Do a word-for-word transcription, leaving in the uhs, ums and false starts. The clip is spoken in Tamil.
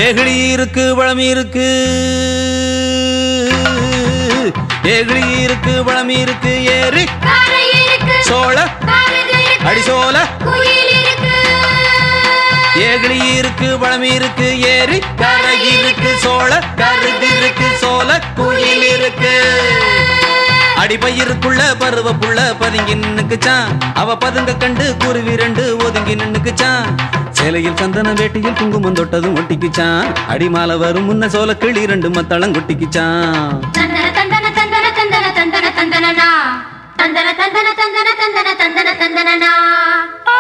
ஏகிளி இருக்கு பழமி இருக்கு ஏகிளி இருக்கு பழமி இருக்கு ஏறி சோழ அடிசோல ஏகிளி இருக்கு பழமி இருக்கு ஏறி கரை இருக்கு சோழ கருது இருக்கு சோல குயில் இருக்கு அடிபயிருக்குள்ள பருவ புள்ள பதுங்கி நின்னுக்குச்சான் அவ பதுங்க கண்டு குருவி ரெண்டு ஒதுங்கி நின்னுக்குச்சான் சேலையில் சந்தன வேட்டியில் குங்குமம் தொட்டதும் ஒட்டிக்குச்சான் அடிமால வரும் முன்ன சோல கிளி ரெண்டு மத்தளம் கொட்டிக்குச்சான் தந்தன தந்தன தந்தன தந்தன தந்தன தந்தனா தந்தன தந்தன தந்தன தந்தன தந்தன தந்தனா